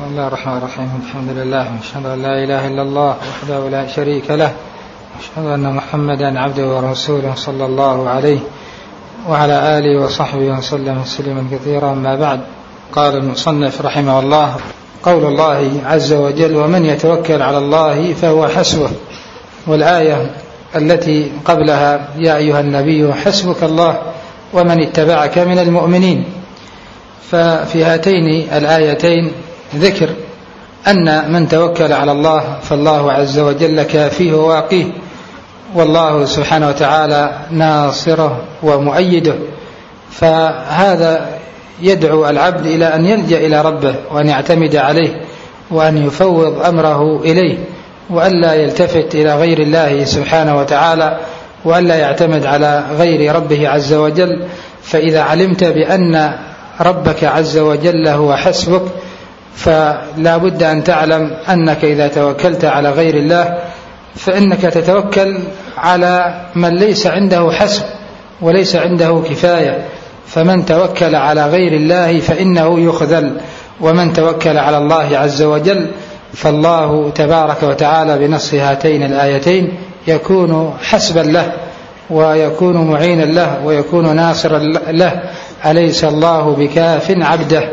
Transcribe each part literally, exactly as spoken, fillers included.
بسم الله الرحمن الرحيم. الحمد لله وأشهد أن لا إله إلا الله وحده لا شريك له وأشهد أن محمدا عبده ورسوله صلى الله عليه وعلى آله وصحبه وسلم تسليما كثيرا. ما بعد، قال المصنف رحمه الله: قول الله عز وجل: ومن يتوكل على الله فهو حسبه. والآية التي قبلها: يا أيها النبي حسبك الله ومن اتبعك من المؤمنين. ففي هاتين الآيتين ذكر أن من توكل على الله فالله عز وجل كافيه وواقيه، والله سبحانه وتعالى ناصره ومؤيده. فهذا يدعو العبد إلى أن يلجأ إلى ربه وأن يعتمد عليه وأن يفوض أمره إليه، وألا يلتفت إلى غير الله سبحانه وتعالى، وألا يعتمد على غير ربه عز وجل. فإذا علمت بأن ربك عز وجل هو حسبك، فلا بد أن تعلم أنك إذا توكلت على غير الله فإنك تتوكل على من ليس عنده حسب وليس عنده كفاية. فمن توكل على غير الله فإنه يخذل، ومن توكل على الله عز وجل فالله تبارك وتعالى بنص هاتين الآيتين يكون حسبا له ويكون معينا له ويكون ناصرا له. أليس الله بكاف عبده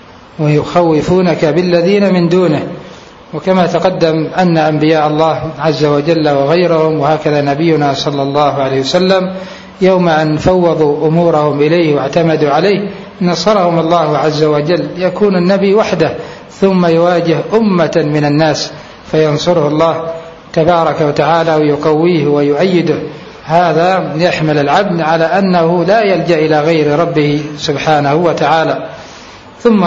ويخوفونك بالذين من دونه. وكما تقدم أن أنبياء الله عز وجل وغيرهم، وهكذا نبينا صلى الله عليه وسلم، يوم أن فوضوا أمورهم إليه واعتمدوا عليه نصرهم الله عز وجل. يكون النبي وحده ثم يواجه أمة من الناس فينصره الله تبارك وتعالى ويقويه ويؤيده. هذا يحمل العبد على أنه لا يلجأ إلى غير ربه سبحانه وتعالى. ثم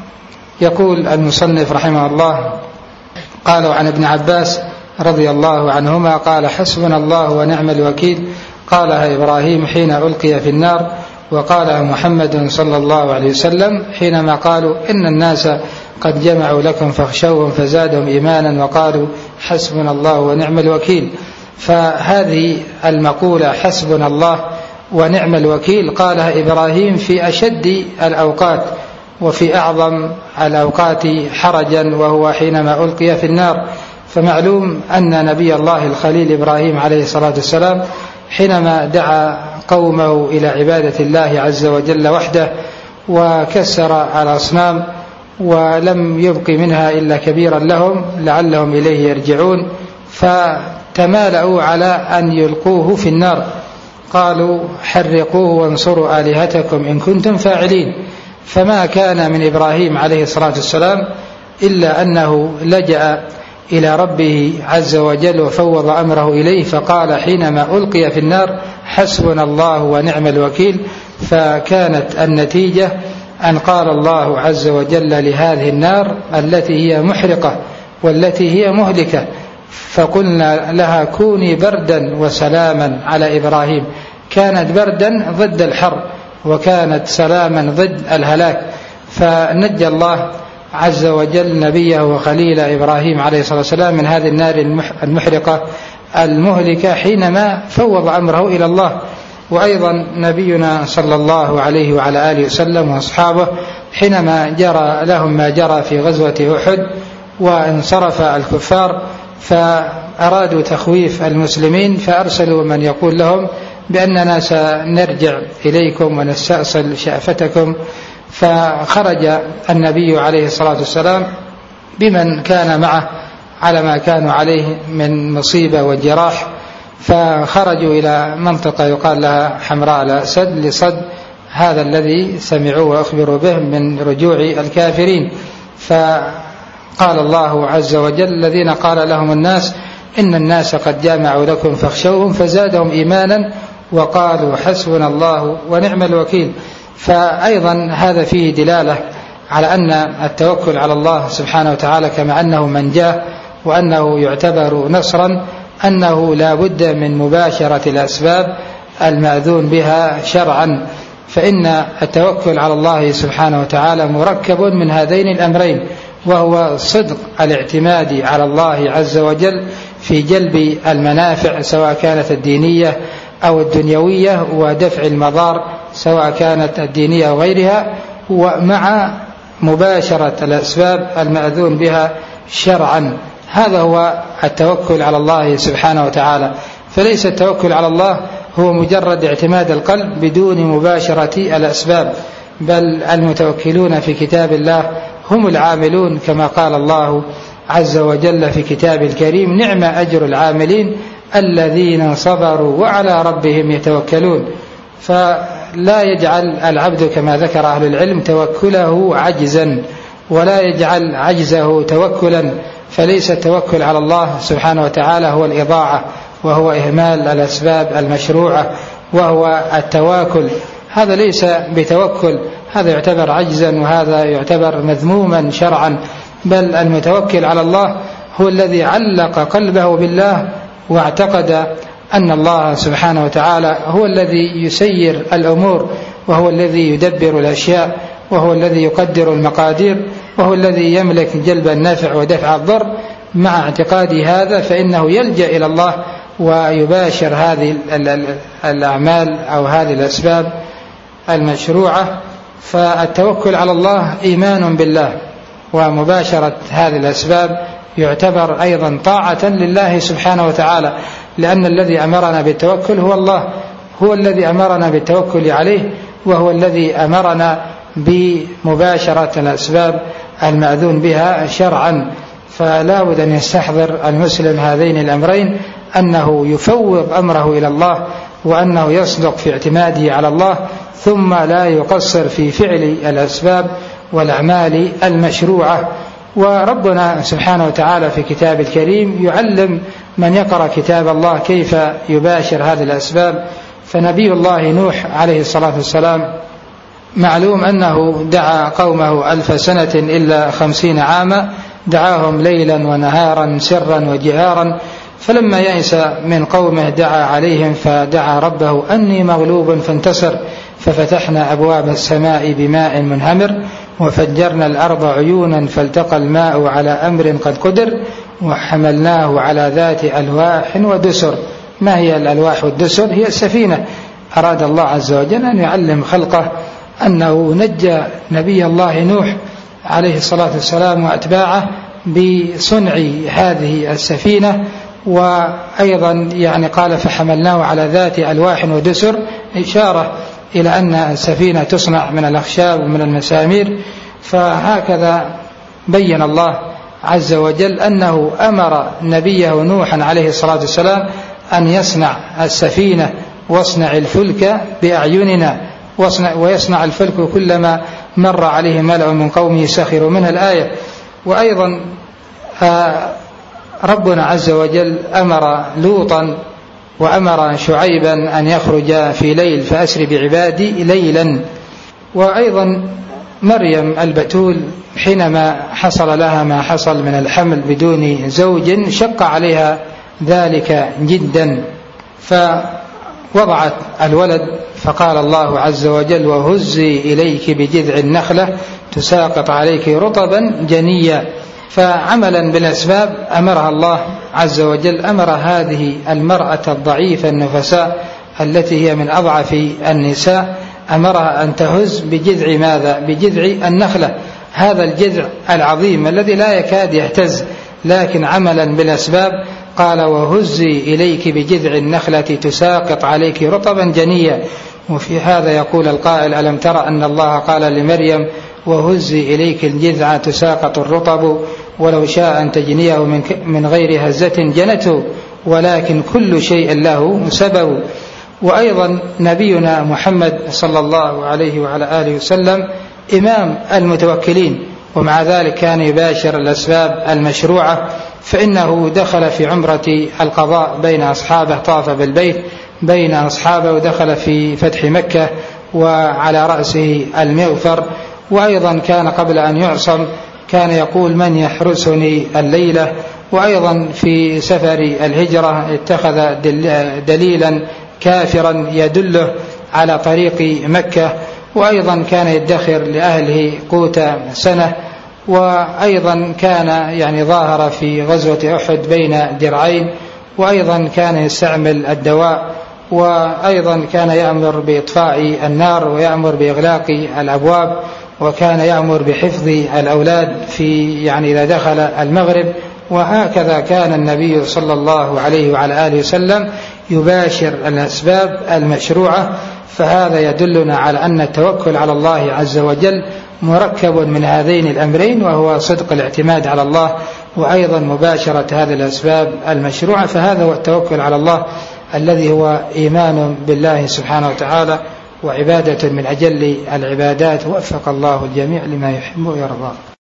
يقول المصنف رحمه الله: قالوا عن ابن عباس رضي الله عنهما قال: حسبنا الله ونعم الوكيل. قالها إبراهيم حين ألقي في النار، وقالها محمد صلى الله عليه وسلم حينما قالوا إن الناس قد جمعوا لكم فاخشوهم فزادهم إيمانا وقالوا حسبنا الله ونعم الوكيل. فهذه المقولة حسبنا الله ونعم الوكيل قالها إبراهيم في أشد الأوقات وفي أعظم الأوقات حرجا، وهو حينما ألقي في النار. فمعلوم أن نبي الله الخليل إبراهيم عليه الصلاة والسلام حينما دعا قومه إلى عبادة الله عز وجل وحده وكسر الأصنام ولم يبق منها إلا كبيرا لهم لعلهم إليه يرجعون، فتمالأوا على أن يلقوه في النار. قالوا حرقوه وانصروا آلهتكم إن كنتم فاعلين. فما كان من إبراهيم عليه الصلاة والسلام إلا أنه لجأ إلى ربه عز وجل وفوض أمره إليه، فقال حينما ألقي في النار حسبنا الله ونعم الوكيل. فكانت النتيجة أن قال الله عز وجل لهذه النار التي هي محرقة والتي هي مهلكة، فقلنا لها كوني بردا وسلاما على إبراهيم. كانت بردا ضد الحر وكانت سلاما ضد الهلاك. فنجى الله عز وجل نبيه وخليل إبراهيم عليه الصلاة والسلام من هذه النار المحرقة المهلكة حينما فوض أمره إلى الله. وأيضا نبينا صلى الله عليه وعلى آله وسلم وأصحابه حينما جرى لهم ما جرى في غزوة أحد وانصرف الكفار فأرادوا تخويف المسلمين، فأرسلوا من يقول لهم بأننا سنرجع إليكم ونستأصل شأفتكم. فخرج النبي عليه الصلاة والسلام بمن كان معه على ما كانوا عليه من مصيبة وجراح، فخرجوا إلى منطقة يقال لها حمراء الأسد لصد هذا الذي سمعوا وأخبروا به من رجوع الكافرين. فقال الله عز وجل: الذين قال لهم الناس إن الناس قد جمعوا لكم فاخشوهم فزادهم إيمانا وقالوا حسبنا الله ونعم الوكيل. فأيضا هذا فيه دلالة على أن التوكل على الله سبحانه وتعالى كما أنه منجاه وأنه يعتبر نصرا، أنه لا بد من مباشرة الأسباب المأذون بها شرعا. فإن التوكل على الله سبحانه وتعالى مركب من هذين الأمرين، وهو صدق الاعتماد على الله عز وجل في جلب المنافع سواء كانت الدينية أو الدنيوية، ودفع المضار سواء كانت الدينية أو غيرها، ومع مباشرة الأسباب المأذون بها شرعا. هذا هو التوكل على الله سبحانه وتعالى. فليس التوكل على الله هو مجرد اعتماد القلب بدون مباشرة الأسباب، بل المتوكلون في كتاب الله هم العاملون، كما قال الله عز وجل في كتاب الكريم: نعم أجر العاملين الذين صبروا وعلى ربهم يتوكلون. فلا يجعل العبد كما ذكر أهل العلم توكله عجزا، ولا يجعل عجزه توكلا، فليس التوكل على الله سبحانه وتعالى هو الإضاعة وهو إهمال الأسباب المشروعة وهو التواكل. هذا ليس بتوكل، هذا يعتبر عجزا وهذا يعتبر مذموما شرعا. بل المتوكل على الله هو الذي علق قلبه بالله واعتقد أن الله سبحانه وتعالى هو الذي يسير الأمور، وهو الذي يدبر الأشياء، وهو الذي يقدر المقادير، وهو الذي يملك جلب النفع ودفع الضر. مع اعتقاد هذا فإنه يلجأ إلى الله ويباشر هذه الأعمال أو هذه الأسباب المشروعة. فالتوكل على الله إيمان بالله، ومباشرة هذه الأسباب يعتبر أيضا طاعة لله سبحانه وتعالى، لأن الذي أمرنا بالتوكل هو الله، هو الذي أمرنا بالتوكل عليه، وهو الذي أمرنا بمباشرة الأسباب المأذون بها شرعا. فلا بد أن يستحضر المسلم هذين الأمرين، أنه يفوض أمره إلى الله، وأنه يصدق في اعتماده على الله، ثم لا يقصر في فعل الأسباب والأعمال المشروعة. وربنا سبحانه وتعالى في كتاب الكريم يعلم من يقرأ كتاب الله كيف يباشر هذه الأسباب. فنبي الله نوح عليه الصلاة والسلام معلوم أنه دعا قومه ألف سنة إلا خمسين عاما، دعاهم ليلا ونهارا سرا وجهارا، فلما يئس من قومه دعا عليهم فدعا ربه أني مغلوب فانتصر، ففتحنا أبواب السماء بماء منهمر وفجرنا الأرض عيونا فالتقى الماء على أمر قد قدر وحملناه على ذات ألواح ودسر. ما هي الألواح والدسر؟ هي السفينة. أراد الله عز وجل أن يعلم خلقه أنه نجى نبي الله نوح عليه الصلاة والسلام وأتباعه بصنع هذه السفينة. وأيضا يعني قال فحملناه على ذات ألواح ودسر، إشارة إلى أن السفينة تصنع من الأخشاب ومن المسامير. فهكذا بين الله عز وجل أنه أمر نبيه نوحا عليه الصلاة والسلام أن يصنع السفينة واصنع الفلك بأعيننا، ويصنع الفلك كلما مر عليه ملأ من قومه سخروا منها الآية. وأيضا ربنا عز وجل أمر لوطا وأمر شعيبا أن يخرج في ليل فأسر بعبادي ليلا. وأيضا مريم البتول حينما حصل لها ما حصل من الحمل بدون زوج شق عليها ذلك جدا، فوضعت الولد، فقال الله عز وجل وهزي إليك بجذع النخلة تساقط عليك رطبا جنيا. فعملا بالأسباب أمرها الله عز وجل، أمر هذه المرأة الضعيفة النفساء التي هي من أضعف النساء، أمرها أن تهز بجذع ماذا؟ بجذع النخلة، هذا الجذع العظيم الذي لا يكاد يهتز، لكن عملا بالأسباب قال وهزي إليك بجذع النخلة تساقط عليك رطبا جنيا. وفي هذا يقول القائل ألم ترى أن الله قال لمريم وهزي إليك الجذع تساقط الرطب ولو شاء أن تجنيه من غير هزة جنته ولكن كل شيء له سبب. وأيضا نبينا محمد صلى الله عليه وعلى آله وسلم إمام المتوكلين، ومع ذلك كان يباشر الأسباب المشروعة، فإنه دخل في عمرة القضاء بين أصحابه، طاف بالبيت بين أصحابه، ودخل في فتح مكة وعلى رأسه المغفر. وأيضا كان قبل أن يعصم كان يقول من يحرسني الليلة. وأيضا في سفر الهجرة اتخذ دليلا كافرا يدله على طريق مكة. وأيضا كان يدخر لأهله قوت سنة. وأيضا كان يعني ظاهر في غزوة أحد بين درعين. وأيضا كان يستعمل الدواء. وأيضا كان يأمر بإطفاء النار ويأمر بإغلاق الأبواب. وكان يأمر بحفظ الأولاد في يعني إذا دخل المغرب. وهكذا كان النبي صلى الله عليه وعلى آله وسلم يباشر الأسباب المشروعة. فهذا يدلنا على أن التوكل على الله عز وجل مركب من هذين الأمرين، وهو صدق الاعتماد على الله وأيضا مباشرة هذه الأسباب المشروعة. فهذا هو التوكل على الله الذي هو إيمان بالله سبحانه وتعالى وعبادة من أجل العبادات. وفق الله الجميع لما يحب ويرضى.